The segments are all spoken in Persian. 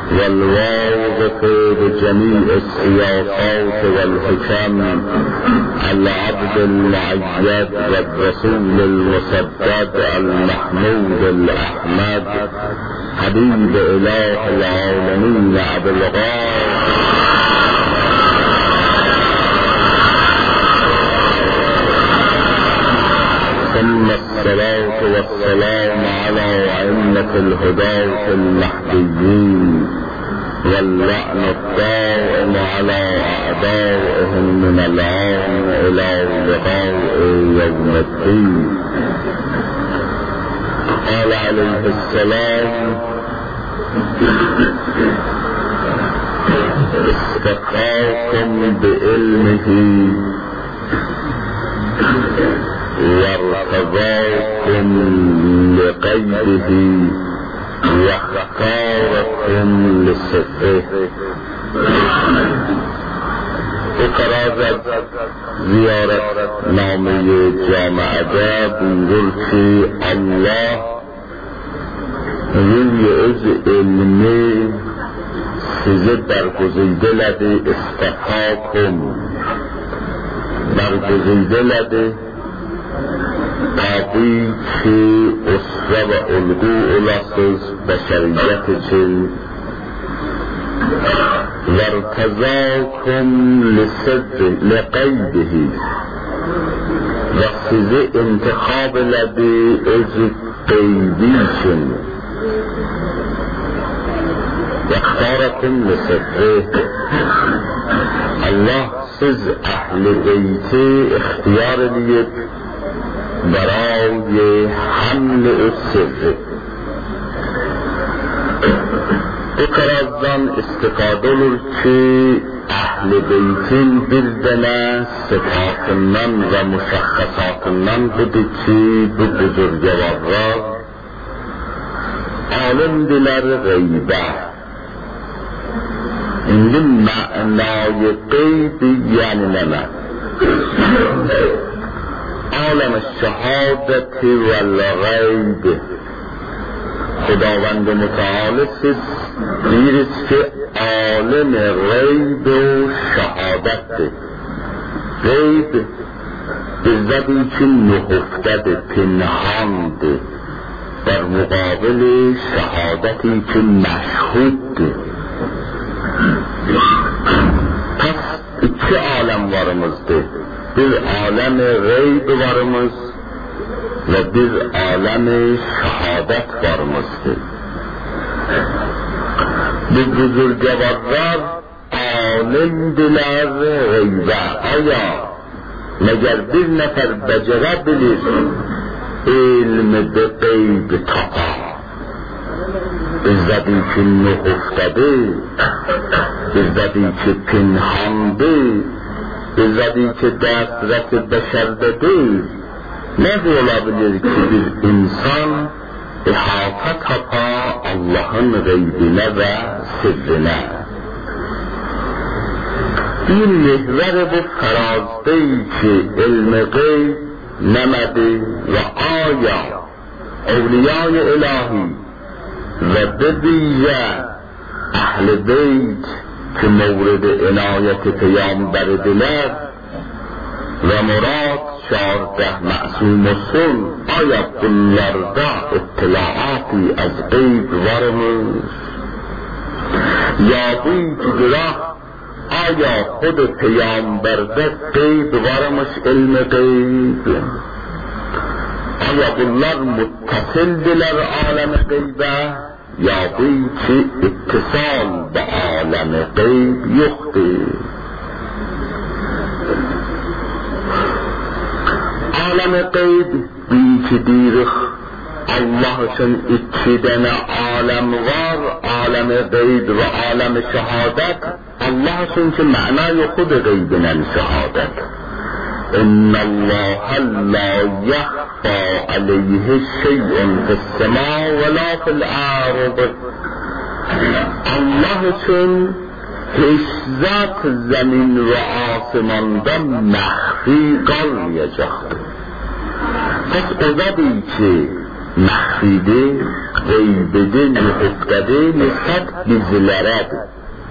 والواقف بجميع السياسات والحكم العبد المؤيد والرسول المسدد المحمود الأحمد حبيب إله العالمين أبي الغار ثم الصلاة والسلام على أئمة الهداة المهديين واللعن الدائم على أعدائهم من الآن إلى لقاء يوم الدين. قال عليه السلام: استقاكم بعلمه وارتضاكم لقيده واختاركم لسره. اقرازت زیارت نامه جامعه بینگل که الله روی از علمه سیزه برگزیده لده استقاکم برگزیده لده تابی که اسره و الگو الاساس بشریت چل وارتضاکم لقیده و سیزه انتخاب لده از قیدیشن و اختارکم لسره. الله سیز اهل بیت اختیار لید برای حمل السر. اقرازdan استفاده olur ki اهل beytin bir dene sıfatından ve müşakhasatından budur ki bu buzurgevarlar alimdiler gaybe. İndi ma'nayı gaybi yani neme? عالم الشهادت والغیب. خداوند متعال دیرست که عالم غیب و شهادت. غیب ازدی که نهفتد پنهاند در مقابل شهادتی که مشهود. پس iki عالم varımızdı. Bir alem gayb varımız ve bir alem şehadet varımızdı. Bu buzurgevarlar alimdiler gaybe. Aya meğer bir nefer becerebilir ilmi de gayb tapa. İzzedi ki nuhuftadı, İzzedi ki pinhandı, İzzedi ki destret-i beşerde değil. Ne olabilir ki bir insan ihata tapa Allah'ın gaybine ve sirrine? Bir mihver bu farazdır ki ilmi gayb nemedi ve aya evliya-i ilahi ve dediye اهل بیت که مورد عنایت پیامبر دلر و مراد 14 معصوم سن آیا bunlarda اطلاعاتی از غیب varmış یا بیدگرا آیا خود پیامبرده غیب varmış علم غیب آیا bunlar متصل دلر عالم غیبه یا بی که اتصال به عالم غیب یخته. عالم غیب بی که دیرخ الله چون اتدن عالم غار عالم غیب و عالم شهادت الله چون که معنای خود غیبنن شهادت. ان الله لا يخفى عليه شيء في السماء ولا في الارض. الله چون هیچ ذات زمین و آسماندا مخفی قلمیجاست. پس اوزدی که مخفیده، غیبده، نهفتده نسبت bizlere.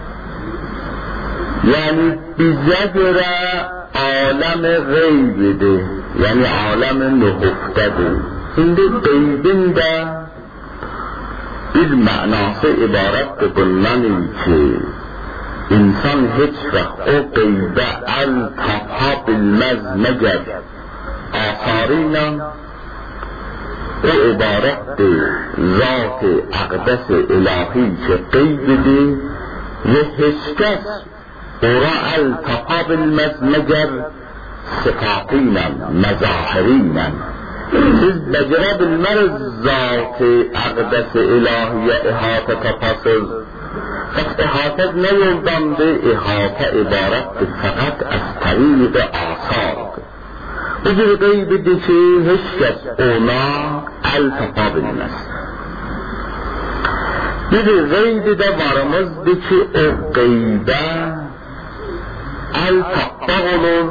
Yani bize göre alem gaybidir, yani alem nehuftedir. Şimdi gaybin de bir manası ibarettir bundan ki insan hiç vakt o gaybe el-tafha bilmez meger asarıyla o ibarettir zat-ı akdes-i ilahi ki gaybidir ve hiç kes ora el-tafha bilmez meger sıfatıyla, mezahiriyle. Siz becerebilmez zat-ı akdes-i ilahiye ihate tapasız. Fakat ihatet ne yoldandır? İhate ibarettir fakat az tariq asardır. Bu bir gaybidir ki hiç kes ona el tapabilmez. Bir gaybi de varımızdır ki o gaybe el tappa olur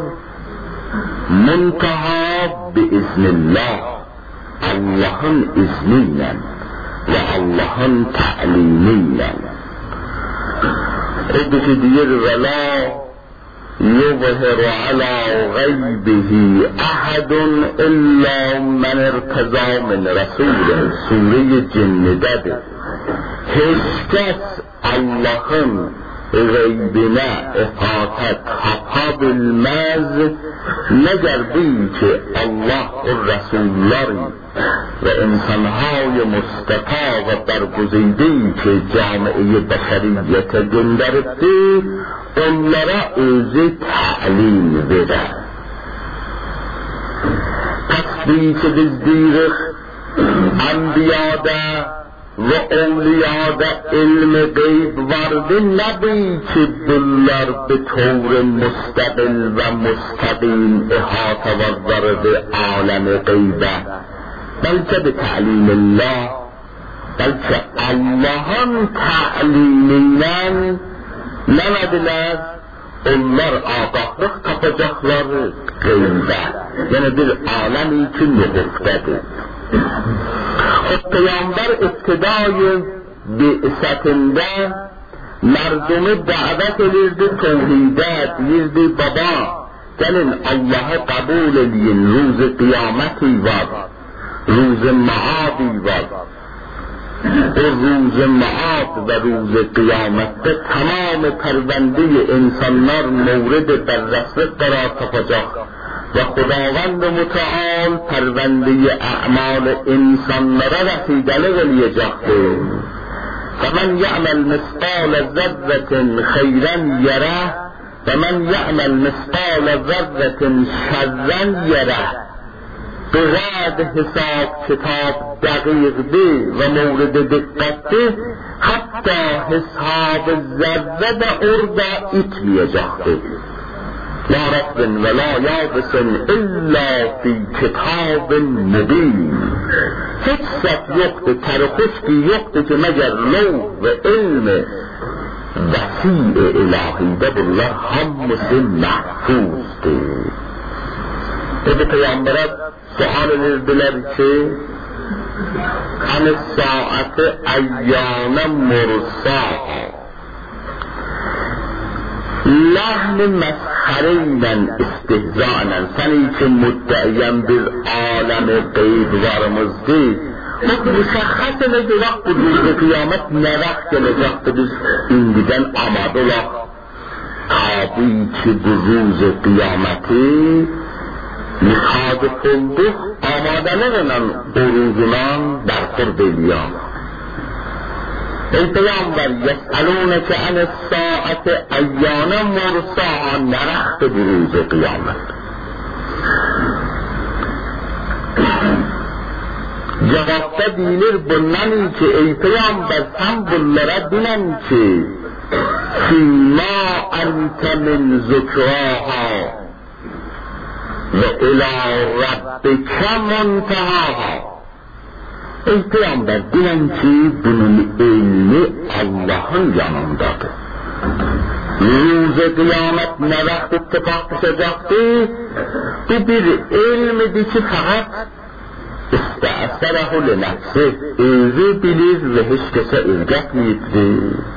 muntaha biiznillah, Allah'ın izniyle ve Allah'ın ta'limiyle. Öbeki diyor ve la yuzhiru ala gaybihi ahadun illa men irteza min Resulih. Sure-i Cinni'dedir. Hiç kes Allah'ın gaybine ihate kapabilmez meger bil ki Allah o Resulleri ve insanهای mustafa ve bergüzide ki camiye beşeriyete gönderipti onlara özü ta'lim verir. Tasbih ki biz diyoruz enbiyada ve evliyada ilmi gayb vardı, nebi ki bunlar bir tavr müstakil ve müstakim ihata vardı alemi gaybe. Belki bir ta'limillah, belki Allah'ın ta'liminden nemediler, onlar agahlık tapacaklar gaybe. Yani bir alem için nüfuktedir. O Peygamber iktidai bi'setinde merdumi davet edildi tevhide, deyirdi baba gelin Allah'ı kabul edin, ruzi kıyameti var, ruzi maadi var. O ruzi maad ve ruzi kıyamette tamam pervende insanlar mevrid berreslik karar tapacak. ve Xudavand Müteal pervendeyi a'mal insanlara vesidelik eləyəcəkdir. فَمَنْ يَعْمَلْ مِثْقَالَ ذَرَّةٍ خَيْرًا يَرَهُ وَمَنْ يَعْمَلْ مِثْقَالَ ذَرَّةٍ شَرًّا يَرَهُ. بغیر حساب کتاب دقیقی و مورد دقتی حتی حساب ذره de orada itmeyecektir. La rabbin ve la yabisin illa fi kitabin mubin. Hiç set yoktur, terhuşki yoktur ki meğer lov ve ilmi vesi-i ilahide bunlar hamısı mahfuzdur. Dedi Peygamber'e sual edildiler ki hani saati eyyâne mursaha lahn-ı meshareyle istihzanen seni için müddeyen bir alem-i gayb varımızdır. Bu müşahhas edecek bu düzde kıyamet ne vakit gelecektir biz indiden amad olaq. Tabi ki bu rüz-i kıyameti mihadif olduk amadelerle orucundan berkur beliyam. Ey Peygamber yes'alûneke anis-sâati eyyâne mursaha ne vakit bu rüz-i kıyamet. Cevapta deyilir bundan ki ey Peygamber sen bunlara binen ki fîmmâ ente min zukrâha ve ilâ rabbike muntehaha. Ey Peygamber bilen ki bunun ilmi Allah'ın yanındadır. Rüz-i kıyamet ne vakit ittifak düşecektir? Bu bir ilmidir ki fakat استأثره لنفسه, özü bilir ve hiç kese öğretmeyipti.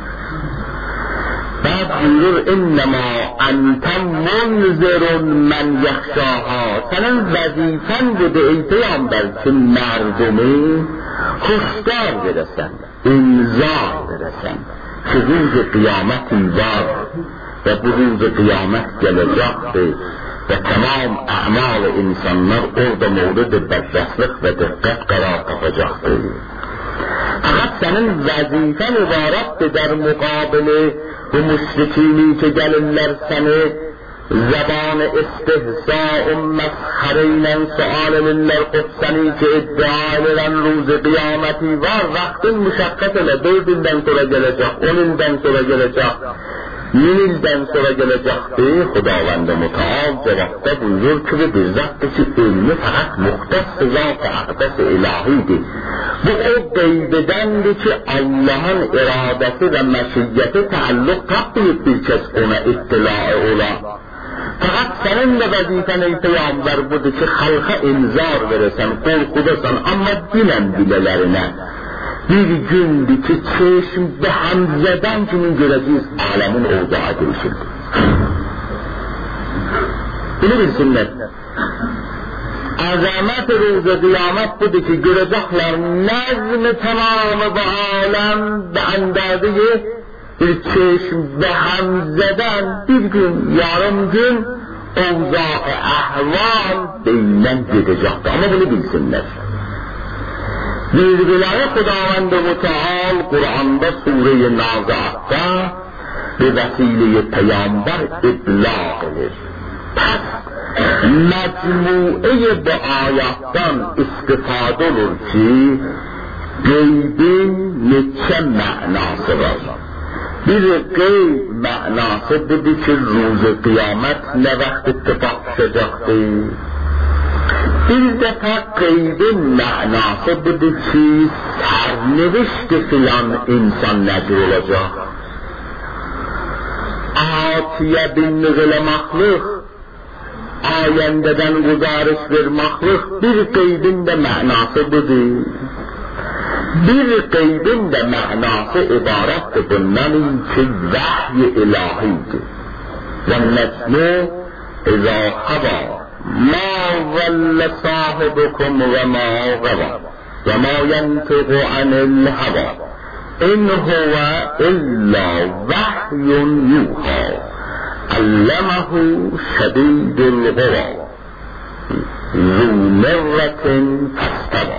بعد buyurur innema ente munzirun men yahşaha, senin vazifen budur ey peygamber ki merdumi huşdar veresen, inzar veresen ki ruz kıyameti var ve bu ruz kıyamet gelecektir ve tamam a'mal insanlar orada mevlud bedbestlik ve dikkat karar tapacaktır. Fakat senin vazifen ibarettir der mukabili bu müşrikini ki gelirler seni zaban istihza meshareyle sual edirler seni ki iddia edilen ruzi kıyameti var, vaktin müşakkat ile 4 ilden sonra gelecek, 10 ilden sonra gelecek, 1000 ilden sonra gelecekti. Hudavand-ı Muteal cevapta buyurur ki bu bizzattı ki ilmi fakat muhtes-i zat-ı akdes-i ilahiydi. Bu o gaybedendi ki Allah'ın iradesi ve meşiyeti taalluk tapmayıp bir kez ona ittilaı ola. Fakat senin de vazifen ey peygamber budur ki halka inzar verirsen, korkudasan ama bilen bilelerine. Bir gündü ki çeşm ve Hamze'den kimin göreceğiz alemin olacağı değişildi. Bunu bilsinler. Azamet ruzu kıyamet budur ki görecekler nezm-i tamamı bu alem ve andazı bir çeşm ve Hamze'den bir gün, yarım gün ovza-ı ahval beyinden gidecekti. Ama bunu bilsinler. Bilgileri Hudavand-ı Muteal Kur'an'da Sure-i Naziat'ta bir vesile-i peygamber iblag edir. Pes mecmuu-i bu ayattan istifade olur ki gaybin neçe manası var. Bir gayb manası dedi ki ruzu kıyamet ne vakit ittifak düşecektir. Bir defa gaybin manası budur ki sernevişti filan insan nedir olacak. Atiye bin nügüle mahluk, ayendeden guzarış bir mahluk, bir gaybin de manası budur. Bir gaybin de manası ibarettir bundan ki vahy-i ilahiydi. Ve necmu izâ hava ما ضل صاحبكم وما غوى وما ينطق عن الهوى إن هو إلا وحي يوحى علمه شديد القوى ذو مرة فاستوى.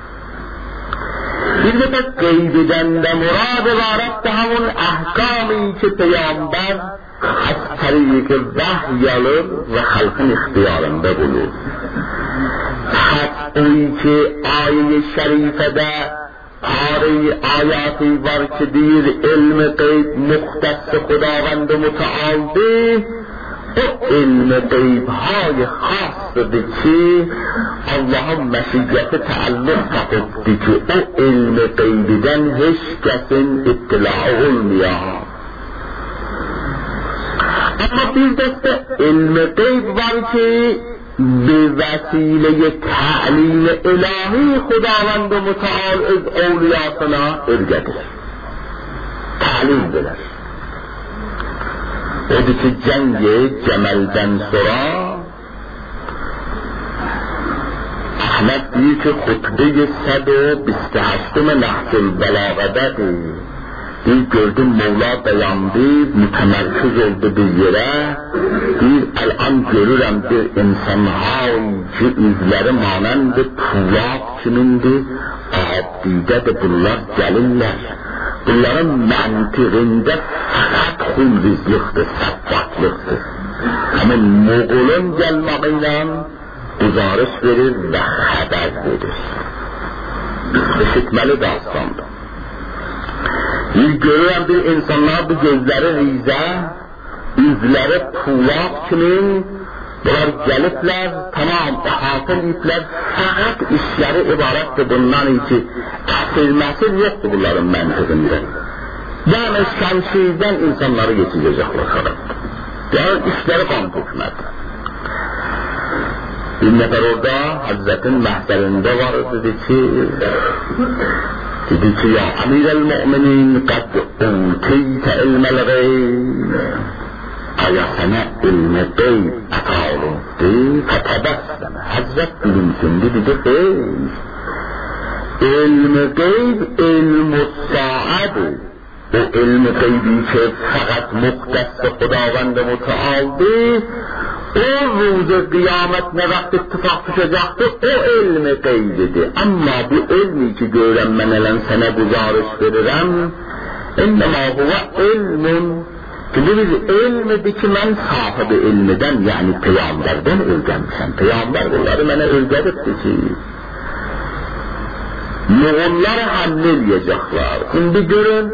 Bir de gaybiden de murad ibaret همون احکامی که پیامبر از طریق وحی alır ve halkın ihtiyarında bulur. Hatta ki ayet-i şerifede ayatı var ki bir ilmi gayb muhtes-i Hudavand-ı Muteal'di. O ilmi gayb'hay khas'dır ki Allah'ın meşiyeti taalluk tapıptı ki o ilmi gayb'den hiç kesin ittilağı olmuyor. Ama bir deste ilmi gayb var ki bir vesile-i ta'lim-i ilahi Hudavand-ı Muteal öz evliyasına örgedir. Ta'lim verir. Odur ki Cengi Cemal'den sonra Ahmet diyor ki hutbe-i 128 Nahcül Belâga'dadır. Bir gördüm Mevla dayandı, mütemerkiz oldu bir yere. Bir el-an görürüm bir insanlar ki üzleri manendir, tuğlak kimindir, abdide de bunlar gelirler. Bunların mantıqında fakat hulvizliktir, sattaklıktır. Ama Moğolun gelmeğiyle guzarış verir ve haber verir. İşitmeli dastandır. Bir görürəm bir insanlar bu gözləri rizə, üzləri tuğlaq kimin, bunlar gəliblər, tamam, əhatə ediblər, fəqət işləri ibarətdir bundan ki, əsilməsi yoxdur bunların məntiqində. Yəni, şəmşirdən insanları geçəcəklər xarab. Yəni, işləri qan tökmədir. این نفر orada Hazretin mahzerinde var, dedi ki ya Amir el-Mu'minin qad uteyte ilmel gayb, aya sana ilmi gayb ata olundu. Fetebesseme, Hazret gülümsündü, dedi hayır, ilmi gayb ilmu sa'adı. O ilmi gaybi ki fakat muhtes Xudavand Müteal'di, o ruzu kıyamet ne vakit ittifak düşecekti, o ilmi gaybidir. Ama bu ilmi ki öğrenmenelen sana güzarış veririm, innema huve ilmun, ki bu biz ilmidir ki ben sahibi ilmiden, yani peygamberden öğrenmişim. Peygamber bunları bana öğretti ki, Moğollar hamleleyecekler. Şimdi görün,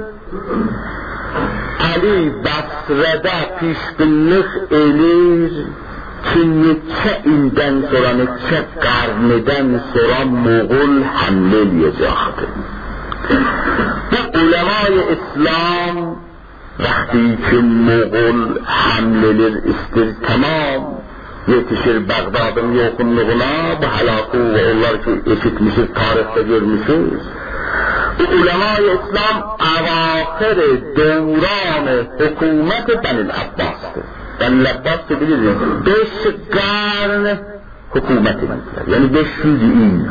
Ali Basra'da pişkinlik elir ki neçe ilden sonra, neçe karneden sonra Moğol hamleleyecekti. Bu ulema-i İslam vakti ki Moğol hamleler istir tamam, yetişir Bağdad'ın yokunluğuna, bu halakı ve onlar ki eşitmişiz, tarihte görmüşüz. Bu ulema-i İslam avahir devran hükümet Benil Abbas'tır. Benil Abbas'ı bilirsiniz, 5 karn hükümet edildiler. Yani 500 yıl.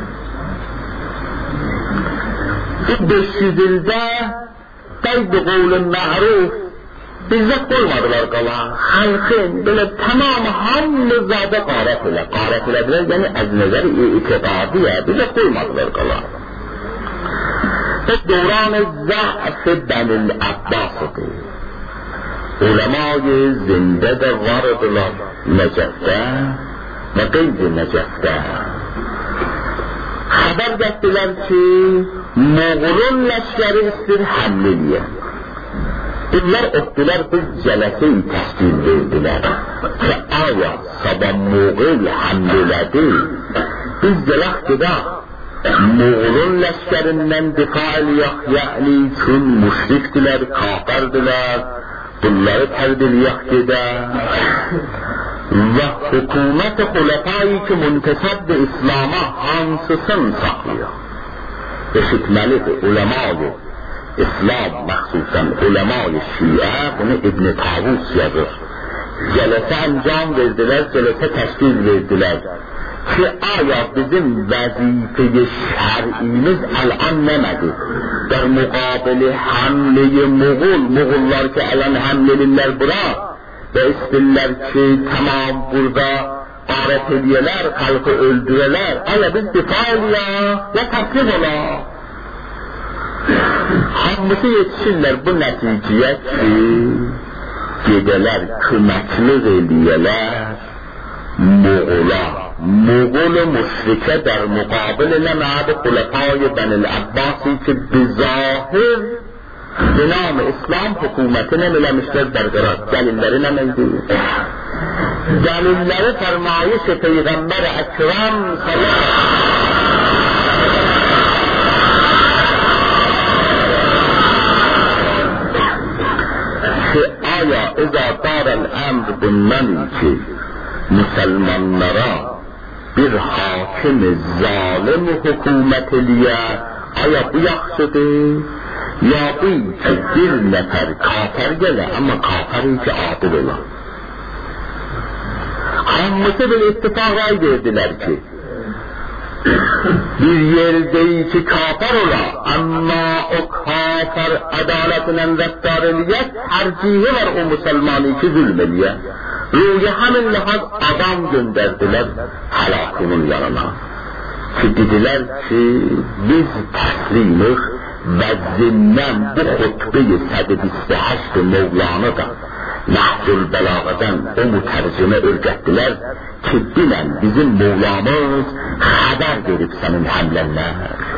Bu 500 yılda kaydı kavl-i ma'ruf bize koymadılar kala. Halkın böyle tamamı hamlezade qaret ilediler. Yani az nazar itikadiye bize koymadılar kala. دوران ضعف بن العباس علمای زنده در واردلار نجفته و غیر نجفته خبر گفتیدن که مغولون لشکری استر حملیه اینler ettiler bir celeseyi teşkil verdiler ki aya sabah Moğol hamleledi biz celaktıda Moğolun leşkerinden difa eliyah, yani tüm müşriktiler, kafirdiler, bunları terdiliyah gide ve hükümet-i hulefayı ki münteseb-i İslam'a hansısın saklıyor. Eşitmelidir ulema-i İslam, mahsusen ulema-i Şia, bunu İbn-i Tavus yazır. Celese encam verdiler, celese teşkil verdiler. Ki aya bizim vazife-i şer'imiz al'an nemedir? در مقابل حمله Moğollar ki alan hamleliler bura ve istiller ki tamam burada qaret ediyeler, halkı öldüreler. Aya biz difa ya ve taslim ola. Hamısı yetişirler bu neticeye ki gideler köməklik ediyeler Moğol'a. Moğol-u müşrike در مقابل نماد خلفای بن العباسی که بظاهر به نام اسلام حکومتی نمیلمشتر برقرار دلیلleri نمیدید دلیلleri فرمایش پیغمبر اکرم صلی که آیا اذا دار الامر بالمنی که مسلمانlara bir hakim zalim hükümet eliyor, aya bu yaxşıdır, ya bu ki bir nefer kafir gele ama kafiri ki adil ola. Hamısı bir ittifak ray verdiler ki, bir yerde ki kafir ola, ama o kafir adaletinen rəftar eliyor, tercihi var o Müslümanı ki zulm eliyor. Ruya hemen lehaz adam gönderdiler halakının yanına. Ki dediler ki biz teslimik ve zinnen bu hutbe-i Sad-ı Mevlana da Nahcül Belaga'dan o mütercime örgettiler ki bilen bizim Mevlamız haber verip senin hamlenler.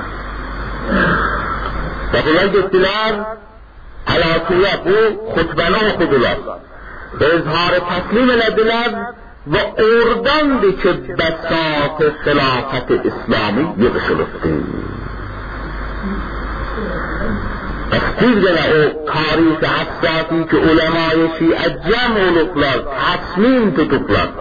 Ve bunlar gittiler halakiye bu hutbeni okudular. İzhar-ı teslim elediler ve oradandı ki besat-ı hilafet-i İslami yığışılıptı. Bir gene o tarih-i hassasi ki ulema-i Şi'e cem oluplar, tasmin tutuplar.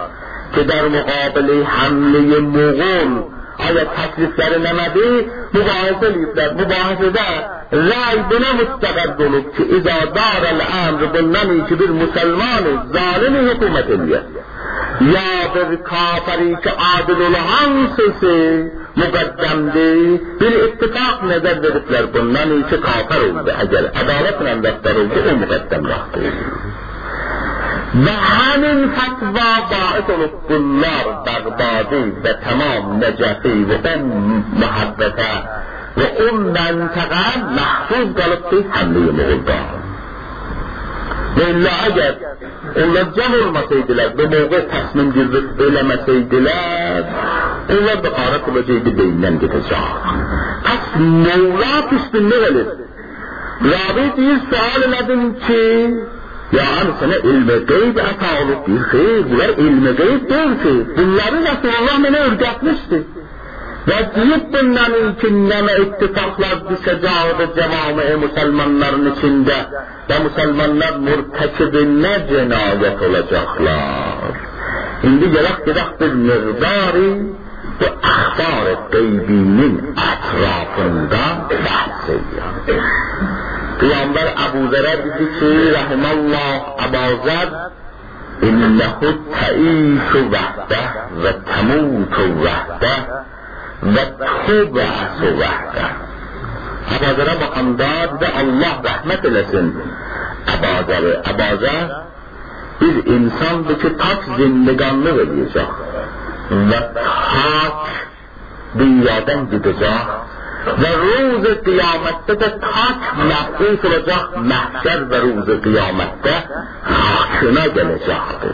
که در مقابل حمله مغول آیا تکلیف در نمده مباحثه لیفتر مباحثه در رأی بنا مستقر که اذا دار الامر بلنمی که بر مسلمان ظالم حکومت لیه یا بر کافری که عادل الهنس سے مقدم دی بر اتفاق نظر برفلر بلنمی که کافر اوده اگر عدالت نندفتر اوده او مقدم رفته و همین فتوا باعث لطفالله بغدادی و تمام نجفی و اون محبته و اون منطقه محفوظ گلبتی حمله مغلدان و الا اگر اونلا جمع مسیدلر به موقع تصمیم گرفت ایلمسیدلر اونلا بقارت و جید بینن گتجار پس مولا پشت نغلید رابط یه سوال ندیم که yani sana ilme gayb atalık bir şey, bunlar ilme gayb değil ki. Bunları Resulullah bana öğretmişti. Ve deyip bunların içinde ittifaklar düşeceği cemaat-ı Müslümanların içinde ve Müslümanlar mürtekibine cenayet olacaklar. Şimdi gerek bir miqdari bu ahbar-ı gaybinin etrafında bahsediyor. Peygamber Ebu Zer'e dedi ki rahimallah Ebu Zer innehu te'işu vahde ve temutu vahde ve tub'asu vahde. Ebu Zer'e bakanda dedi Allah rahmet eylesin Ebu Zer bir insandı ki tak zindeganlık edecek ve tak dünyadan gidecek و روز قیامت ده تاک محبوس olacak محشر و روز قیامت ده خاکنا gelecektir.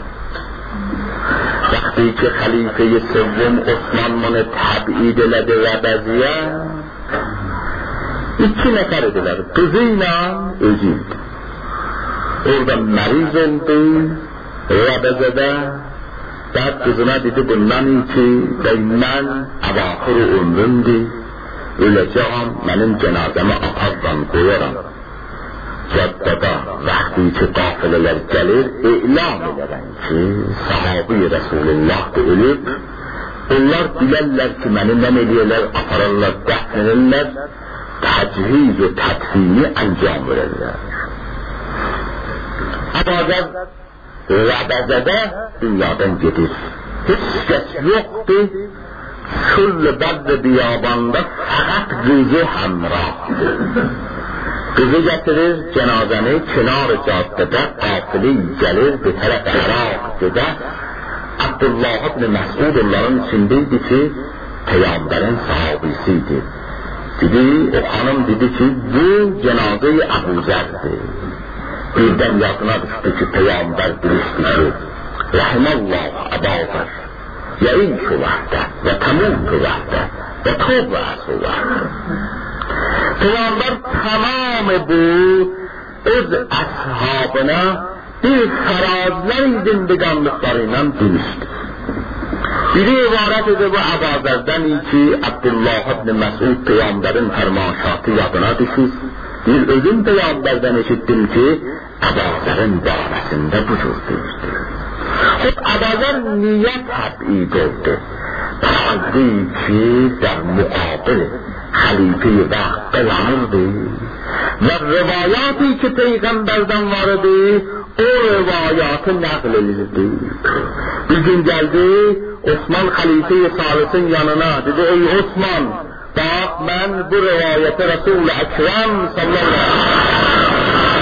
وقتی که خلیفه سوم عثمان من تبعید eledi Rabeziye iki nefer ediler kızıyla özüydü. Orada meriz oldu Rabeze'de بعد kızına dedi bundan ki ben avahır ömrümdü öleceğim, benim cenazemi apardan koyarım. Caddada vakti ki kafileler gelir, ilan ederim ki sahabi Resulullah da ölüp, onlar bilerler ki beni ne ediyorlar, apararlar, defnederler, techiz ve tedfini enjam verirler. Abazer Rabeze'de dünyadan gelir. Hiç kes yoktu. Kul bed biyabanda fakat kızı hamrahtı. Kızı getirir cenazeni kenar caddede kafili gelir bir taraf Irak gider. Abdullah ibn Mes'ud onların içindeydi ki Peygamberin sahabisiydi. Dedi o hanım dedi ki bu cenaze-i Ebu Zer'di. Birden yakına düştü ki Peygamber demişti ki rahimallah Ebu Zer يعيش وحده وتموت وحده وتبعث وحده. پیامبر تمام بود از اصحابنا bir فرازları زندگانlıklarından demişti. Biri ibaret ede bu Abazer'den ki Abdullah ibn Mes'ud Peygamberin fermanşatı yadına düşür. Bir özüm Peygamberden eşittim ki Abazer'in davetinde bu cür demiştir. خب Abazer niye teb'id oldu? Bazı ki در مقابل خلیفه وقت قیامرdi ve rivayati ki peygamberden vardı o rivayatı nakl edildi. Bir gün geldi Osman Halife-i Salis'in yanına dedi ey Osman bak ben bu rivayeti Resul-i Ekrem sallallahu aleyhi ve sellem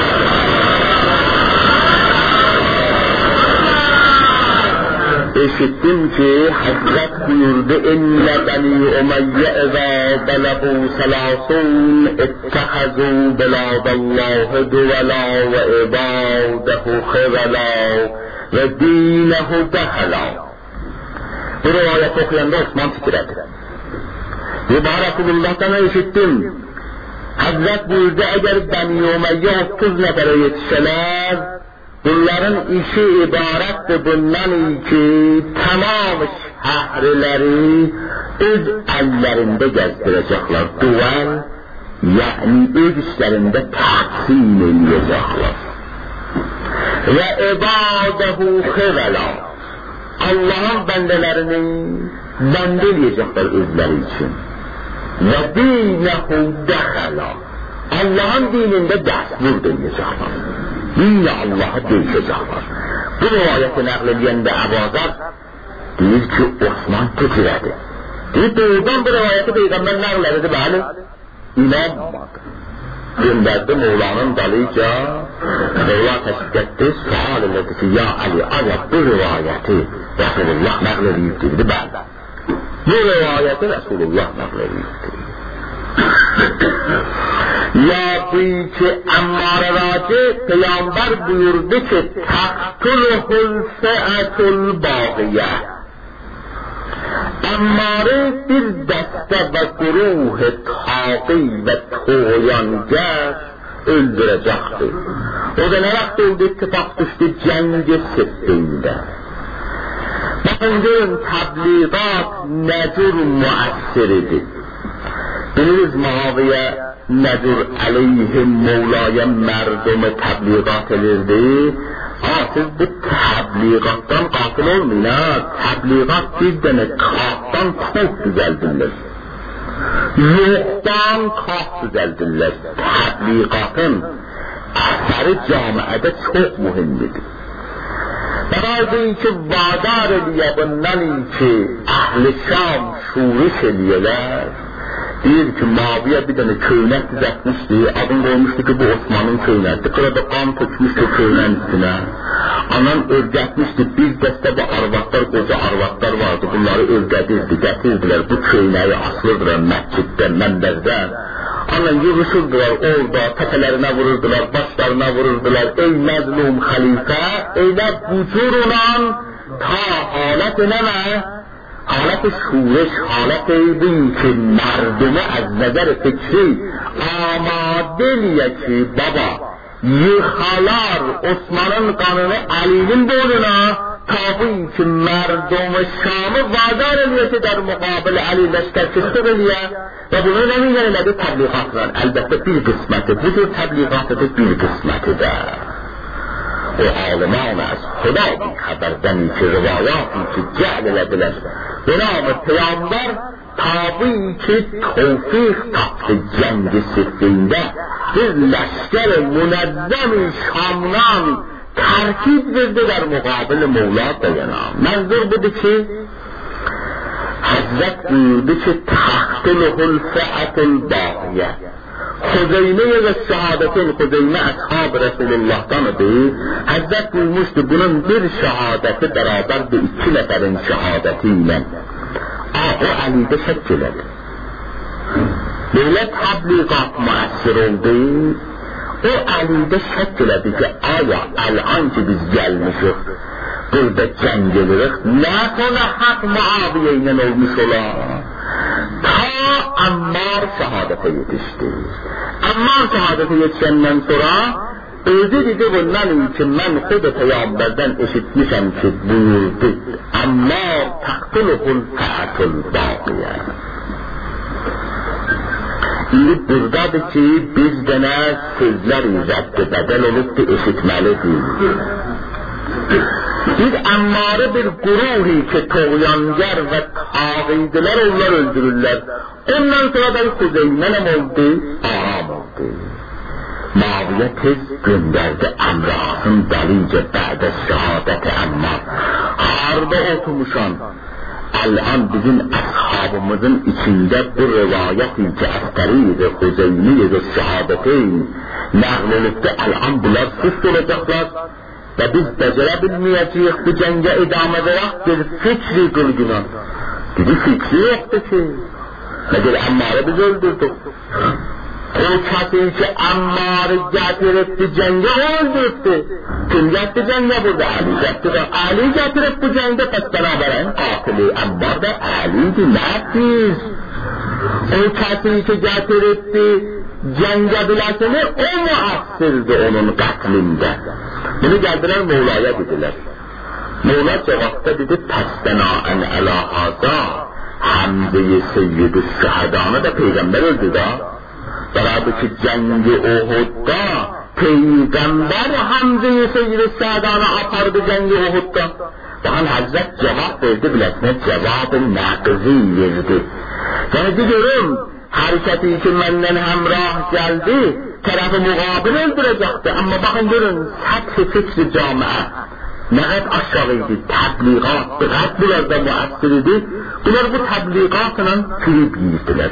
eşittim ki Hazret buyurdu inne beni Umeyye ezâ belâhu selâsûn ittehazû belâdallâhu duvelâ ve ibâdehu khıvelâ ve dînehu dehelâ. Bu rivayet okuyanda Osman titredi. Ve Resulullah'tan eşittim. Hazret buyurdu eğer beni Umeyye 30 nefere yetişseler bunların işi ibarettir bundan ki tamam şehirleri öz ellerinde gezdirecekler. Duvel yani öz işlerinde taksim edecekler. Ve ibadehu khıvela Allah'ın bəndələrini bəndə eləyəcəklər özləri üçün. Və dinəhu dəxəla, Allah'ın dinində dəstmur deyəcəklər. Dinlə Allah'a deyəcəklər. Bu rivayəti nəql edəndə Əbazar deyir ki, Osman tükürədi. Deyir, doğrudan bu rivayəti Peyğəmbər nəql edir, bəli, inanmadı. Göndərdi Mevla'nın dalıyca, Mevla təşvik etdi, sual elədi ki, ya Ali, ayə bu rivayəti Resulullah nəql edibdir, bəli. Bu rivayəti Resulullah nəql edibdir. Ya bu ki, Əmmar Raci Peyğəmbər buyurdu ki, təqtuluhul fəətul bağiyyə. Əmmarı bir dəstə və quruh taqi və toğyangar öldürəcəkdir. O da nə vaxt oldu, ittifaq düşdü cəng-i Siffində. Baxın görün, təbliğat nə cür müəssir idi. Bilirsiniz, Muaviyə nə cür əleyhim Mevlaya mərdumı təbliğat edirdi. Siz bu təbliğatdan qafil olmayın, təbliğat bir dənə kafdan çox düzəldirlər. Yoxdan kaf düzəldirlər. Təbliğatın əsəri camiədə çox mühimdir. Bəqədir ki, vadar eləyə bundan ki, əhl-i Şam şuriş eləyələr. Deyir ki, Muaviyə bir dənə köynək düzətmişdi, adını qoymuşdu ki, bu Osman'ın köynəkdir. Qırada qan tökmüşdü köynəyin üstünə. Anan örgətmişdi, bir dəstə bu arvadlar, qoca arvadlar vardı, bunları örgədirdi, gətirdilər, bu köynəyi asılırdılar məsciddə, mənbərdən. Anan yığışırdılar orada, təpələrinə vururdular, başlarına vururdular, ey məzlum xəlifə, elə bucurla ta halət eləmə, حالت شورش، حالت این که مردم از نظر فکری آمادلیه که بابا یخالار عثمان'ın kanunu Ali'nin boynuna tabi ki merdum Şam'ı vazar eliyeti der mukabil Ali leşker kışır eliye ve bunun emin eledi tebliğatlar. Elbette bir kısmeti budur, tebliğatı bir kısmeti de. O aliman az Xuda bir xəbərdən ki, rivayatı ki, cəhl elədilər. Bənam-ı Peyğəmbər tabi ki, tevfiq tapdı cəng-i Siffində bir ləşkər-i münəzzəm-i Şamdan tərkib verdilər müqabil-i Mevla dayanam. Mənzur budur ki, Həzrət buyurdu ki, təxtiluhul fəətul bağiyyə. Xuzeyme ve şehadetin, Xuzeyme ashab Resulullah'tanıdır. Hazret buyurmuştu, bunun bir şehadeti beraber de 2 neferin şehadetiyle. O Ali'de şek elədi. Böyle tebliğat müessir oldu. O Ali'de şek elədi ki, aya el-an ki biz gelmişiz, burada cəng edirik, ne sonra hak Muaviye ile olmuş ola? Ta Ammar şehadete yetişti. Ammar şehadete yetişenden sonra özü dedi bundan ki ben xud Peygamberden eşitmişim ki buyurdu Ammar taktuluhul fa'atul baqiye. İndi buradadır ki biz dənə sözler rədd bədəl olub da eşitməlidir. Bir Ammarı bir guruhi ki toğyangar ve tağiydiler onlar öldürürler. Ondan sonra da Xuzeyme'nem oldu, ağam oldu. Muaviye tez gönderdi Əmrasın dəlice bədə şehadeti Ammar. Harda oturmuşan, el-an bizim ashabımızın içinde bu rivayeti ki əskəri-i Xuzeymi-i şehadeteyn nəql olubdu. El-an bunlar suç olacaklar. Ve biz becerebilmeyeceğiz bu cenge idame verək bir fikri qılgına. Dedi fikri yoktu ki. Nedir Ammar'ı biz öldürdük. O kəsin ki Ammar'ı gətirib bu cenge o öldürdü. Kim gətirdi cenge burada? Ali gətirdi. Ali gətirib bu cenge pes beraberin qatili Ammar da Ali'di. Nəfiz. O kəsin ki gətirib cenge biləsini o müəssirdi onun qatlində. Bunu geldiler Mevla'ya dediler. Mevla cevapta dedi Pəstənaən ələ haza Həmzə-i Seyyid-i Şəhadanı da Peygamber öldü da. Beraber ki cengi Uhud'da Peygamber Həmzə-i Seyyid-i Şəhadanı apardı cengi Uhud'da. دهان حضرت cevap verdi bilesine cevap-ı naqzi verdi. Yani diyorum hareketi ki benden hemrah geldi tarafı mukabil öldürecekti ama bakın görün sath-ı fikr-i camiye ne kadar aşağıydı, tebliğat, dıkat bunlar da müessir idi. Bunlar bu tebliğatla türüp yiyirdiler.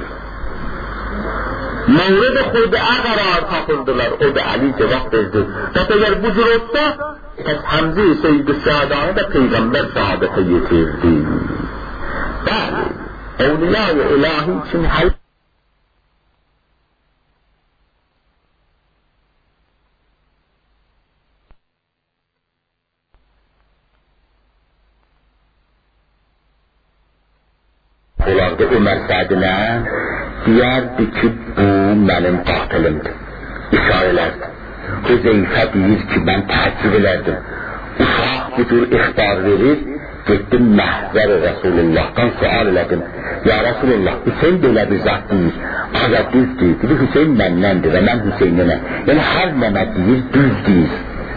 Mevrid Xuda'a karar tapıldılar, o da Ali cevap verdi. Fakat eğer bu cür olsa, pes Hamze-i Seyyid-i Sâdâ'nı da Peygamber saadete getirdi. Bəli, Evliya-i İlahi için hayır. Olardı Ömer Sədinə deyərdi ki, bu mənim qatilimdir. İşarələrdi. Hüzeyfə deyir ki, mən təəccüb elərdim. Uşaq bu cür ixtar verir, getdim məhzər-i Rəsulullahdan sual elədim. Ya Rəsulullah, Hüseyin belə bir zat deyir. Ağa düz deyir. Dedi, Hüseyin mənnəndir və mən Hüseyninə. Yəni, hər nəmə deyir, düz deyir.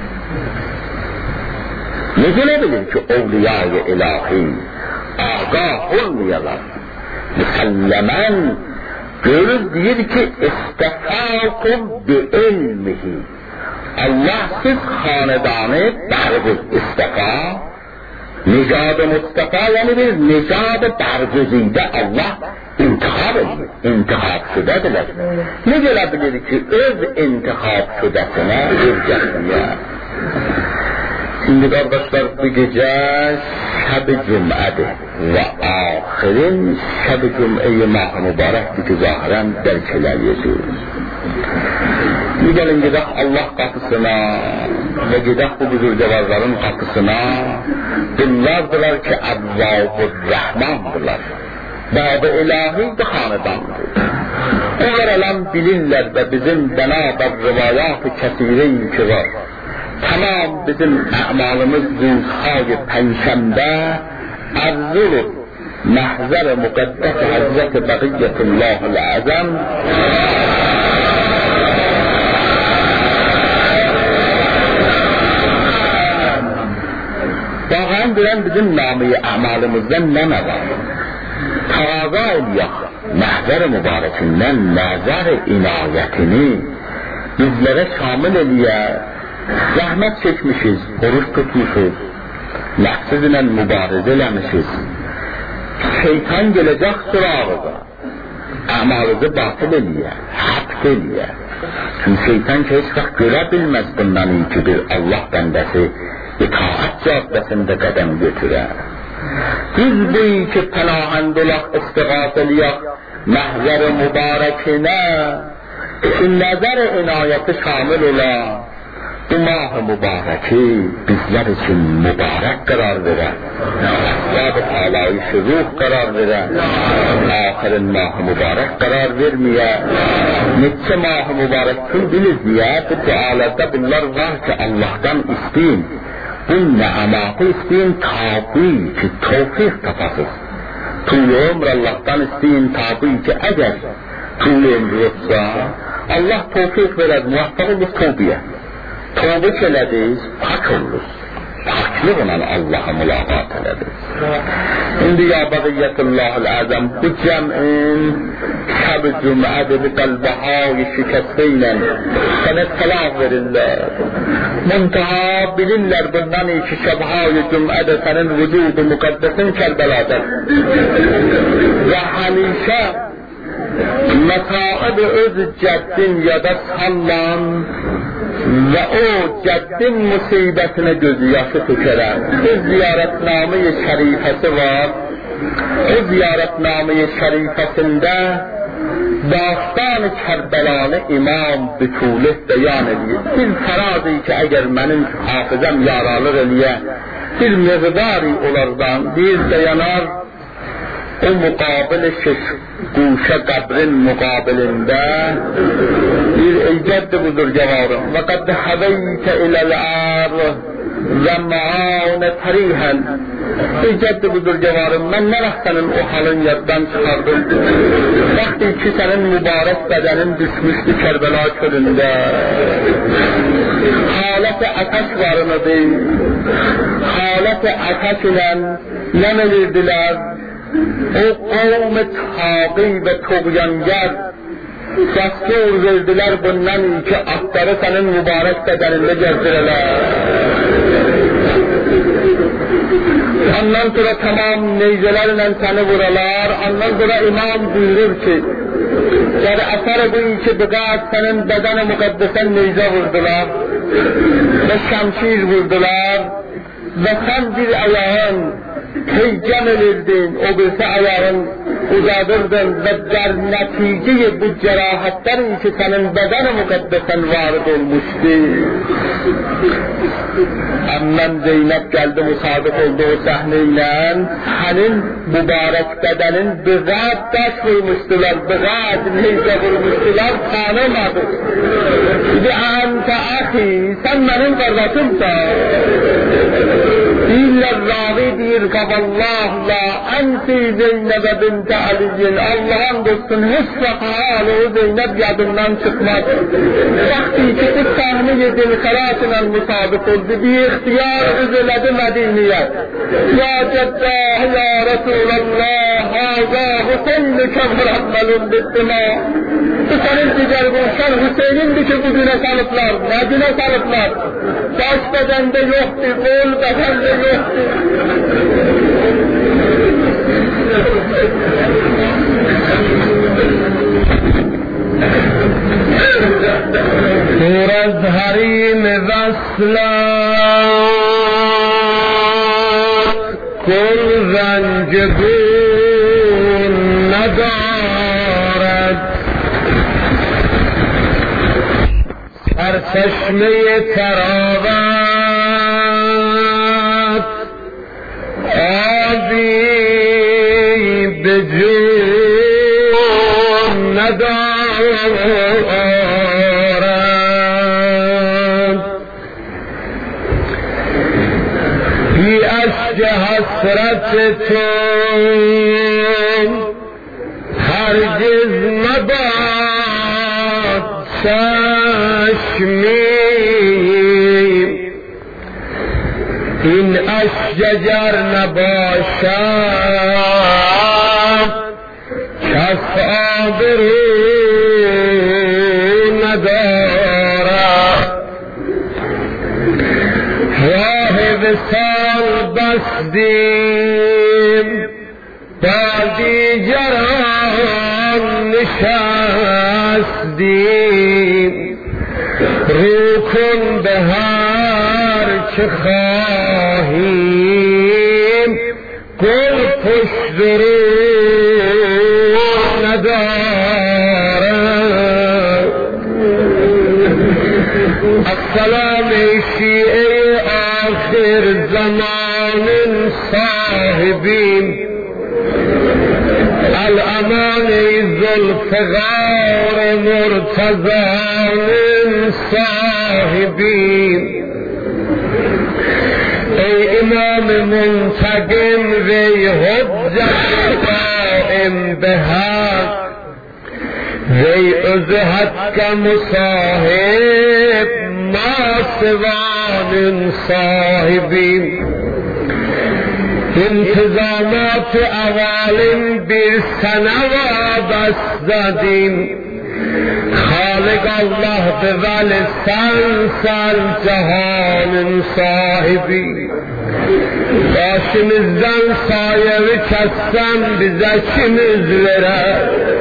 Necə nə bilir ki, Evliya-i İlahi ağah olmayalar. Müsəlləmən görür deyir ki, istəfâkum bi-ilmihi. Allah siz xanedanı bərqüz istəfâ, nicad-ı Mustafa, yəni bir nicad-ı bərqüzündə Allah intihab edir, intihab şüdədirlər. Necə elə bilir ki, öz intihab şüdəsinə örgətmeye. Şimdi kardeşler bu gece Şeb-i Cum'adır ve ahirin Şeb-i Cum'a'yı mah-ı mübarektir ki zahiren derkeler yazıyoruz. Gidelim gidelim Allah kapısına ve gidelim bu büzürcevarların kapısına. Bunlardılar ki Evvâb-ı Rahmandırlar. Bab-ı ilahi de hanedandır. Onlar alam bilirler ve bizim beraber rivayat-ı kesire-i ki var. Tamam bizim a'malımız ruhayı penşembe arzulur mahzer-i mukaddes Hazreti Beqiyyetullah-ı Azam Bağın diren bizim namı-i a'malımızdan ne var? Tavaza eliyah mahzer-i mübarekinden nazar-ı inayetini bizlere şamil eliyah zahmet çekmişiz, oruç tutmuşuz, nefsizle mübarize eləmişiz. Şeytan gelecek sırağıza, amalınızı batıl eliye, hak eliye. Çünkü şeytan ki hiç vaxt göre bilmez bundan iyi ki bir Allah bendesi itaat caddesinde kadem götürer. Biz bu iyi ki penahend olaq, istigâs eliyaq, mahzer-i mübarekine, ki nazar-ı inayeti şamil olan, bu mah-ı mübareki bizler için mübarek karar veren, asbab-ı alayı-ı ruh karar veren, ahirin mah-ı mübarek karar vermeye, neçe mah-ı mübarek kıl bilir diye bu dualarda bunlar var ki Allah'tan isteyin, bu ne'amatı isteyin tabi ki tevfik tapasız. Tüm ömür Allah'tan isteyin tabi ki eğer tüm ömür yoksa Allah tevfik verir, muvaffak olur tevbiye. Tövbe elədik, pak olur. Paklıqla Allah'a mülaqat elədik. İndi ya Beqiyyetullah-ı Azam bu cəmin Şeb-i Cum'adır bir qalbahayı şikəstəylə sənə salam verirlər. Muntaha bilirlər bundan ki Şeb-i Cum'adır sənin vücudu müqəddəsin Kərbəladır. Və həmişə mesaib öz cəddin yada sallan ve o ceddin musibetine gözü yaşı tükeren bir ziyaretname-i şerifesi var. O ziyaretname-i şerifesinde dastan-ı Kerbelalı İmam bütulih beyan ediyor. Bir farazi ki eğer benim hafızam yaralır eliye bir mevdari olardan bir dayanar o mukabil şiş guşe kabrin mukabilinde bir ey cedd budur cevarım ve kad haveyte ilel ar و معان طریحا. ای جد بزرگوارم، من نرفتنم او حالن یادم çıkardım. وقتی که senin mübarek bedenin düşmüştü Kerbela çölünde. Halet-i ateş varınıdı. Halet-i ateş ile nemelirdiler. O kavm-i tağî ve tuğyangar destur verdiler bundan ki atları senin mübarek bedeninde gezdireler. Ondan sonra tamam neyzelerle seni vuralar. Ondan sonra imam buyurur ki yani eser bu iki bıgat senin bedeni mukaddesen neyze vurdular ve şemşir vurdular ve sen bir ayağın heyecan edirdin, o birisi ayağın uzadırdın ve der neticeyi bu cerahatlerin ki senin bedeni mukaddesen varid olmuştu. Ammam Zeynep geldi, musadık oldu o sahneyle, senin mübarek bedenin bizzat taş vurmuştular, bizzat neyse vurmuştular, tanımadı. Dedi, ente ahi, sen benim kardeşimsin. İller ravi dir kavallah la enti Zeynep'e binti Ali'yin. Allah'ın dostun hiç vakâlı o Zeynep yadından çıkmaz. Vakti ki bu sahne-i dilkaratla musadık oldu. Bir ihtiyar üzüledi Medine'ye. Ya Ceddah ya Resulallah, Haza Hüseyin'like mürakmelun bittima. Bu senin diğer buluşan Hüseyin'di ki bugüne salıplar, Medine salıplar. Baş bedende yoktu, kol bedende yoktu. پر از حریم وصلت کل رنجگون ندارد سرچشمه تراوت آبی به جون ندارد بی اشک حسرت تو هرگز مباد چشمی این اشک اگر نباشد کس آبرو ندارد راه وصال بستیم با دیگران نشستیم رو کن به هر چه خواهیم گل پشت رو ندارد السلام شیعه آخر زمان صاحبیم الامان ذوالفقار مرتضان صاحبیم ای امام منتقم وی حجت قائم به حق وی ازهد که مصاحب ما سوان صاحبیم انتظامات اوالین bir sene vabast زدیم خالق الله به ولی سن جهان صاحبی başımızdan sayevi kessem bize kimiz verer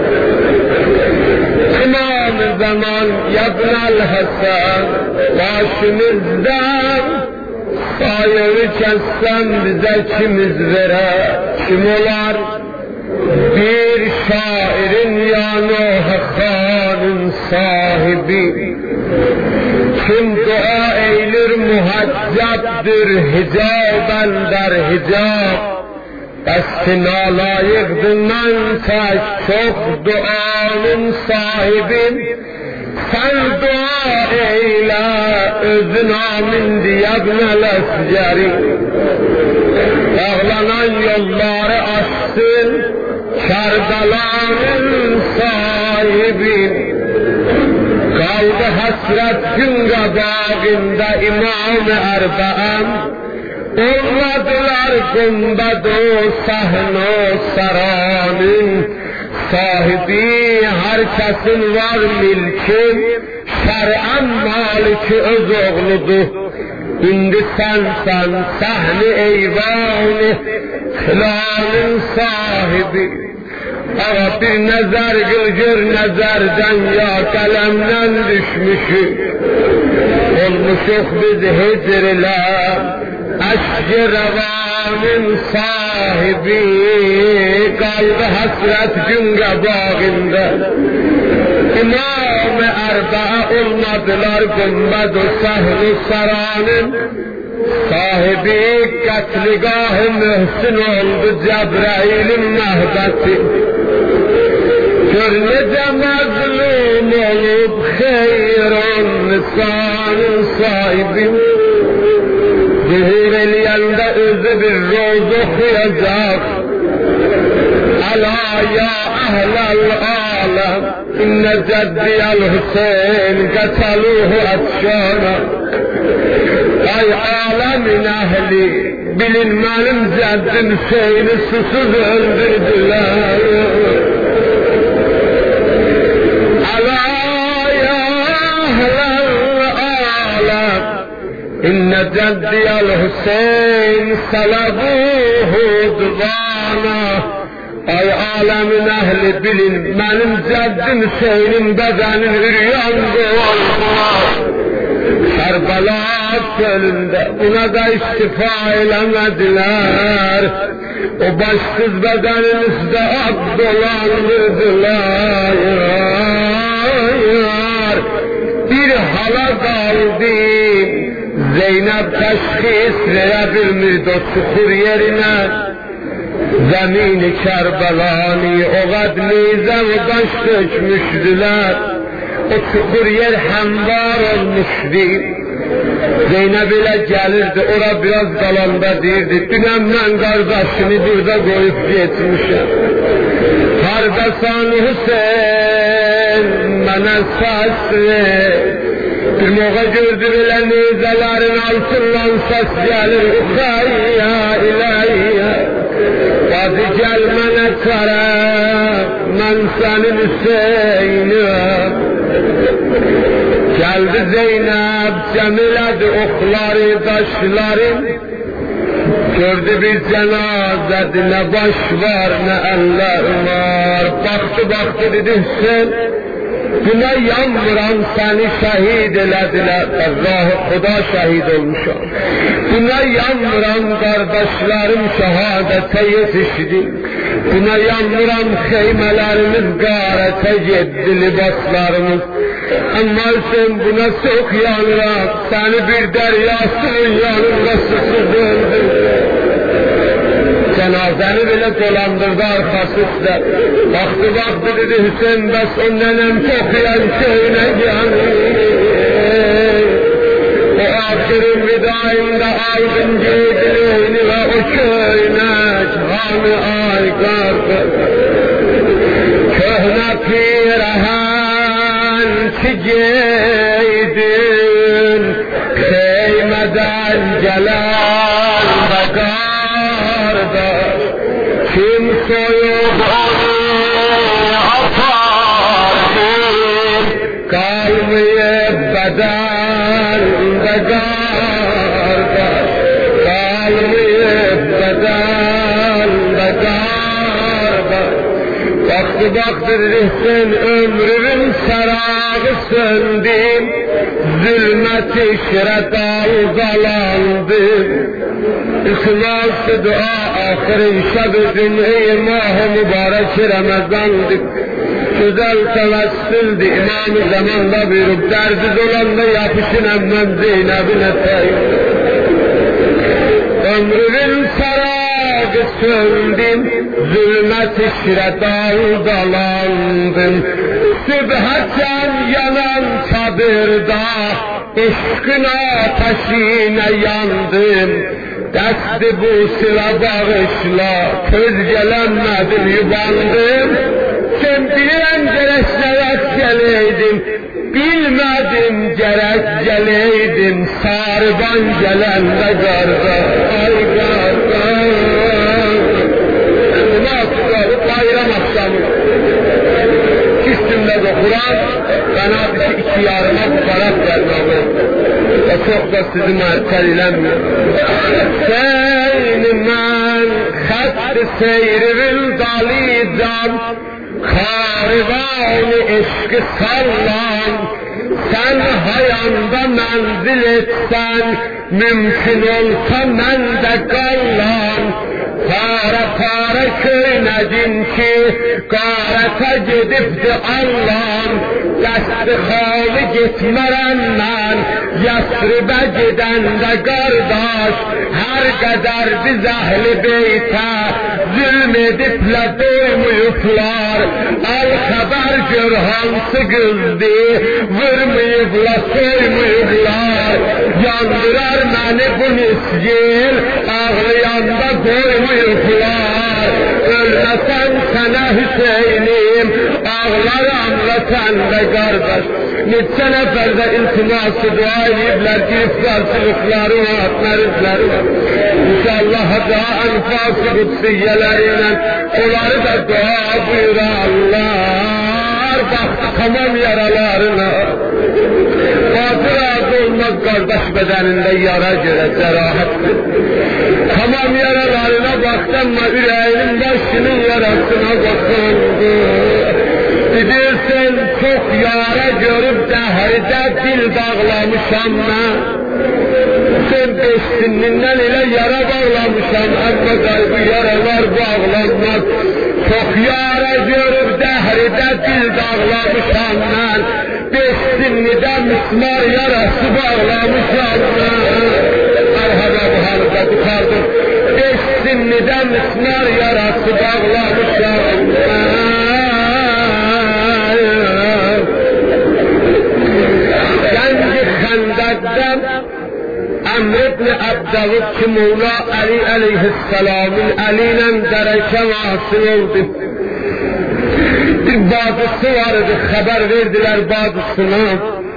İmam zaman yabnel Hasan başımızdan sayevi kessem bize kimiz verer kim olar bir şairin yanı hakkânın sahibi kim dua eylir muhaccabdır hicaben der hicab dest-i nalayıqdır mən tək çok duanın sahibim sen dua eyle özün amin diyebnel esceri. Ağlanan yolları açsın Kerbela'nın sahibi. Kaldı hasret gün kabağında İmam-ı Erbe'em. Olmadılar gumbed-u sahn-u saranın sahibi. Herkesin var milki, şer'en maliki öz oğludur. İndi sen sahni eyvanı hilalın sahibi. Ağa bir nezar gör nezerden ya kalemden düşmüşük. Olmuşuk biz hicriler aşk-ı revanın sahibi. Kaldı hasret gün kabağında İmam-ı Erbe'e olmadılar gumbed-u sahn-u saranın sahibi. Katligah-ı mühsin oldu Cebrail'in mehbeti. Gör nece mazlum olup hayrun nisanın sahibi. Zuhur eleyende özü bir roz okuyacak. Ala ya ehlel alem inne ceddiyel Hüseyin kataluhu etşana. Ay alemin ehli bilin benim ceddim Hüseyin'i susuz öldürdüler. Ala ya ehlel alem inne ceddiyel Hüseyin salabuhu divana. Ay alemin ehli bilin benim ceddim Hüseyin'in bedenin üryandı oldular. Kerbela çölünde buna da istifa eylemediler. O başsız bedenin üstü at dolandırdılar. Bir hala kaldı Zeynep teşhis verebilmirdi o çukur yerine. Zemin-i Kerbelani o kadnize ve taş dökmüştüler. O çukur yer hemvar olmuşdu. Zeynep ile gelirdi, ora biraz kalanda deyirdi. Dünən mən kardeşini burada koyup geçmişim. Kardeşan Hüseyin bana ses ver. Bir moğa gördü bile nizelerin altından ses gelir. Ukayya ileyye. Hadi gel bana taraf, ben senin Hüseyin'im. Geldi Zeynep, cemiledi okları, taşları. Gördü bir cenazede ne baş var, ne eller var. Baktı dedi Hüseyin, buna yanmıram seni şehit elediler. Allah-u Huda şehit olmuşam. Buna yanmıram kardeşlerim şehadete yetişti. Buna yanmıram xeymelerimiz gârete gitti libaslarımız. Ama sen buna çok yanıram. Seni bir deryasının yanında susuz öldüm. Cenazeni bile dolandırdı arkası üstüne. Baktı dedi Hüseyin bes o nenem kokuyan köyüne geldi. O akhirin vidayında aldın giydini ve o köyüne canı ay kardı. Köhne pirehen ki giydin Heymeden gelen bakarda. Kim soyup onu apardı, kalmayıp bedende kardeş, kalmayıp bedende kardeş. Baktı rihsen ömrümün sarağı söndü, zulmet işre dalgalandı. İhlas-ı dua ahir-i şeb-i dünya-i mah-ı mübarek Ramazan'dı. Güzel tevessüldü İmam-ı Zaman'da buyurup derdi dolanda yapışın emmem Zeynep'in eteği. Ömrümün sarağı söndü, zulmet işre daldalandım. Sübheten yanan çadırda eşkın ateşine yandım. Dəsti bu silah bağışla, köz gələnmədim, yubandım. Sen bilən gərək nəvət gələydim, bilmədim gərək gələydim. Sarıban gələndə qardaş, ay qardaş. Bunu atışları bayram akşamı. Üstümdə də Kur'an, bana iki yarıma bu taraf vermemi. Ve çok da sizi mertel ilenmiyor. Seyni mən xətt seyrivil dalidam, Karivanı eşqi sallan, sen hayanda menzil etsen, mümkün olsa mən də qallan. Para köynədin ki, qarətə gedibdi Allah'ım, dəsti xalı getmərəm mən, Yəsribə gedəndə qardaş, hər qədər biz əhli beytə, zülm ediblə doymuyublar, al xəbər gör hansı qızdı, vurmayıbla soymuyublar, yandırar məni bu nisgil, ağlayanda doymuyublar, ölməsən sənə Hüseynim, ağlaramla sən də qardaş. Neçə nəfərdə iltiması dua ediblər, giriftarçılıqları var, mərizləri var. İnşallah daha ənfas-ı qudsiyyələrlə onları da dua buyurarlar, baxdı tamam yaralarına. Bazı razı olmaz qardaş bədənində yara görə cərahətdir. Tamam yaralarına baxdım ama ürəyinin başının yarasına baxıldı. Bilirsin çok yara görüp de herdə dil dağlamışam mən. Sen beşsinlindən ile yara bağlamışam, ama qalbi yaralar bağlanmaz. Çok yara görüp de herdə dil dağlamışam mən. Beşsinlidən mismar yarası bağlamışam mən. Merhaba bu halde tutardım. Beşsinlidən mismar yarası bağlamışam mən. Amr ibn Abdavud ki Mevla Ali aleyhisselamın eliyle derece vasıl oldu. Bir bazısı vardı, haber verdiler bazısına.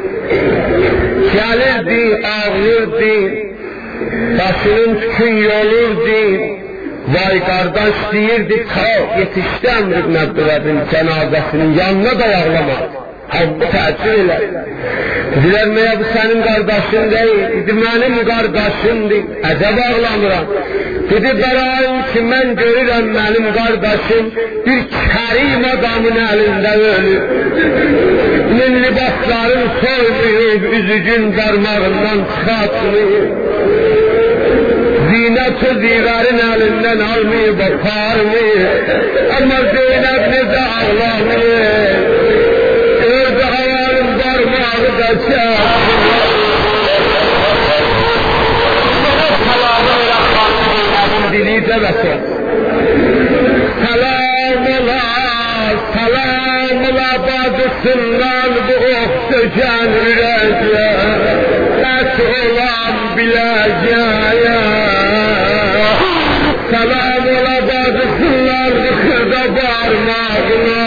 Gelirdi, ağlırdı, başının tükün yolurdu. Vay kardeş deyirdi, ta yetişti Amr ibn Abdavud'un cenazesinin yanına da ağlamadı. Havva təəccüb elə. Dedilər, məyə bu sənin qardaşın deyil, dedi, mənim qardaşımdır, əcəb ağlamıram. Dedi, bərayım ki, mən görürəm mənim qardaşım bir kərim adamın əlində ölür. Bunun libasların soymuyub, üzücün qarmağından çıxatmayıb. Zinət-ü zivərin əlindən almayıb, aparmayıb. Amma Zeynəb necə ağlamıyıb. Dili demesin. Selam ola bacısından bu oksijen ürece, et olan bileceğe. Selam ola bacısından bu kırda parmağına.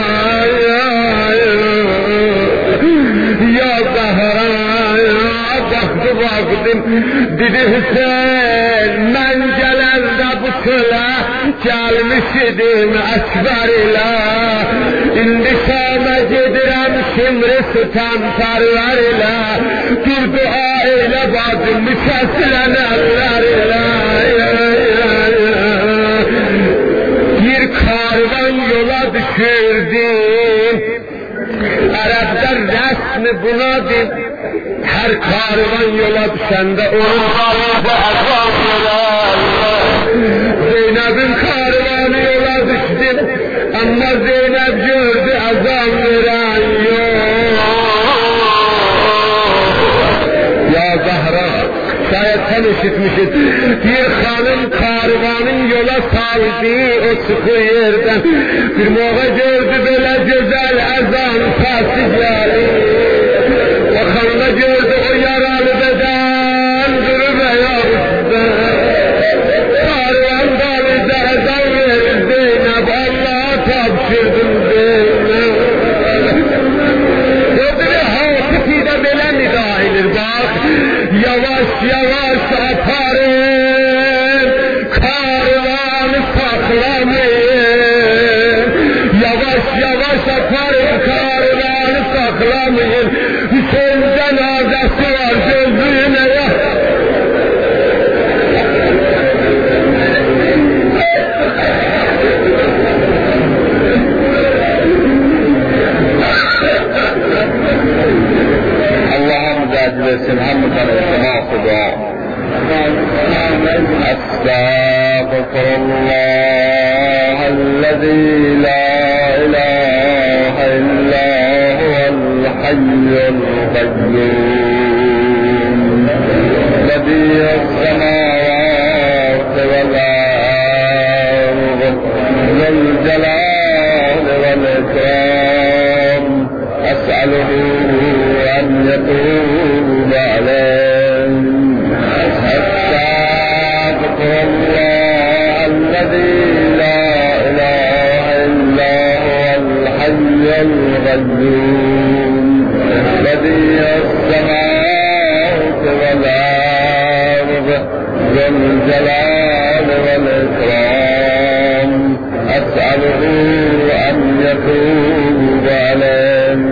Baktım, dedi Hüseyin, mən gələndə bu çölə gəlmiş idim Əkbər ilə. İndi Şamə gedirəm Şimri sütən pərvər ilə. Bir dua elə bacım, mükəsilən əllər ilə. Bir karvan yola düşürdüm, Ərəbdə rəsmi bunadır. Her karvan yola düşende onun karvanı azam verer. Zeynep'in karvanı yola düştü ama Zeynep gördü azam veren yok. Ya Zahra, şayet sen işitmişsin. Bir hanım karvanın yola saldı o sıkı yerden. Bir moğa gördü böyle güzel ezan sesi geldi. Bakanda gördü o yaralı beden durup ayakta. Karvanda bize ezan verir Zeynep, Allah'a tapşırdım Zeynep. Gördü bir hafifide böyle nida edilir bak. Yavaş yavaş aparın, karvanı saklamayın. Yavaş yavaş aparın, karvanı saklamayın. Hüseyin cenazesi var gözlüğüne ya. Allah'a mücadele etsin, hamdülillah, Estağfurullah ellezî la ilahe illa huvel hayyul kayyum bedi'us semâvâti vel ard zul celâli vel ikram es'aluhu en yetûbe aleyh. القيوم بديع السماوات والأرض ذو الجلال والإكرام أسأله أن يتوب عليه.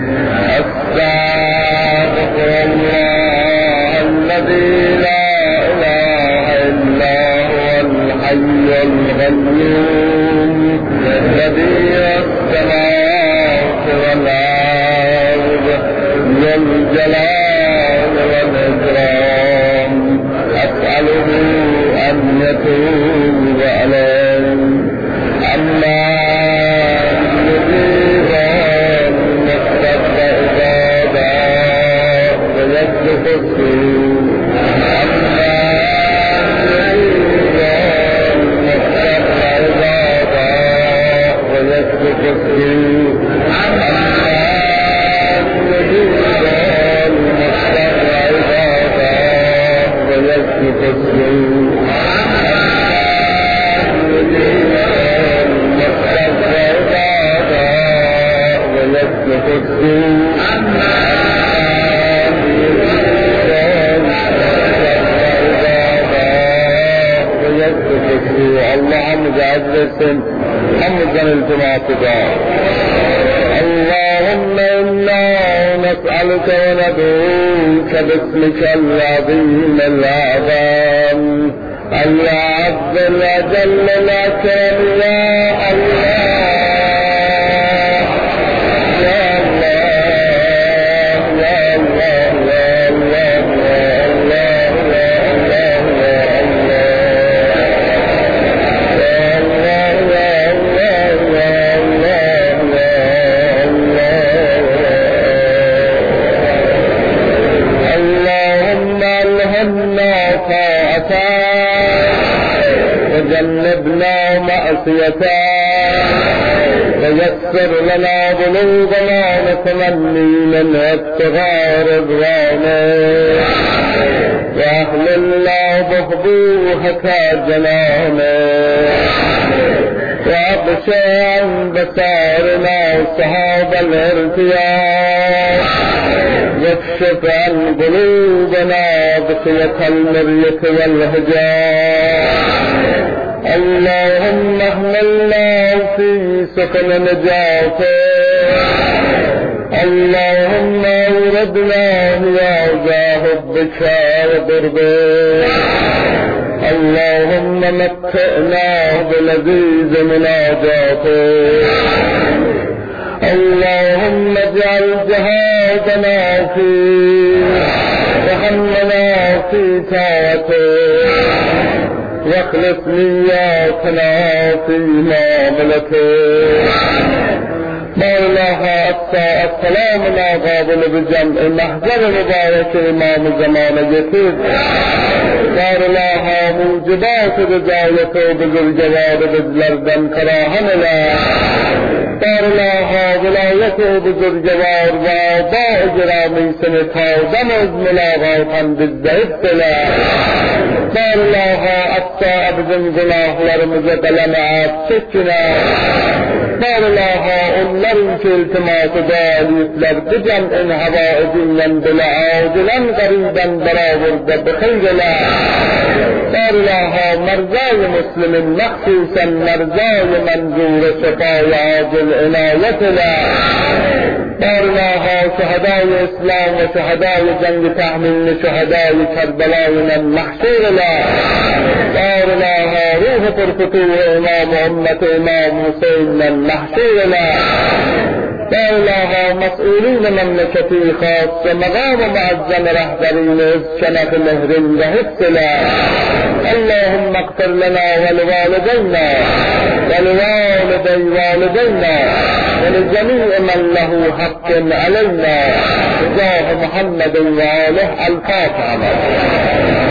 أستغفر الله الذي لا إله إلا هو الحي القيوم بديع السماوات والأرض ذو الجلال والإكرام أسأله أن يتوب عليه. أما يجيب المضطر إذا دعا ويكشف السوء. أما يجيب المضطر إذا دعا ويكشف السوء. اللهم جعلت حمدا التماسا. اللهم إنا نسألك وندعوك باسمك العظيم الأعظم العز الأجل الأكرم يا الله يا الله يا الله يا الله وجنبنا معصيته ويسر لنا ذنوبنا نتمني من ابتغاء رضوانه واحللنا بفضوحك جنانه وابشر عن بصارنا صحاب الارتياح واكشف عن قلوبنا بقية المرية والهجاء. اللهم احملنا في سكن نجاته. اللهم اوردنا يا حبك وقربك. اللهم متعنا بلذيذ مناجاته. اللهم اجعل جهادنا فيه وهمنا في طاعته واخلص نياتنا في معاملته. مولاها السلام لا قابل بجمع محضر مبارك امام زمان يسير دار الله موجبات رضایت و بزرگوار بزلردن کراهن الله دار الله ولایت و بزرگوار و با اجرامی سنتادم از ملاقاتم بزدهد الله دار الله اتا ابزن گناهlarımıza قلم عفت کنه دار الله onların ki iltimatı dalifler بجمع havaizinden bile acilen gariben beraber بخيرنا دار الله مرزای مسلم مخصوصا مرزای منظور شفای عاجل عنایتنا دار الله شهدای اسلام و شهدای جنگ تحمیل شهدای کربلای من محشورنا دار الله روح پرفتوح امام امت امام حسین من محشورنا دار الله مسئولین مملکتی خاص مقام معظم رهبرین از شنف مهر و حفظنا اللهم اغفر لنا ولوالدينا ولوالدي والدينا ولجميع من له حق علينا بجاه محمد وآله الفاتحة.